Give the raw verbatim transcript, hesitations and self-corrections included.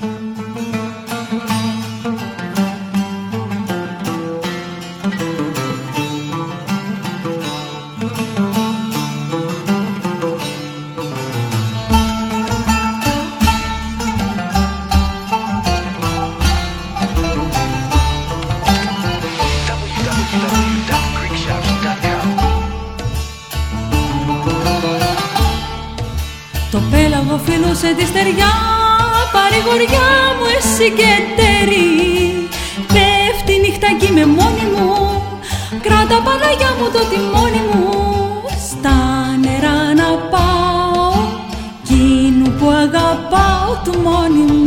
Φιλούσε τη στεριά, παρηγοριά μου εσύ και τέρι. Πέφτει νύχτα κι είμαι μόνη μου, κράτα Παναγιά μου το τιμόνι μου. Στα νερά να πάω, εκείνου που αγαπάω του μόνη μου.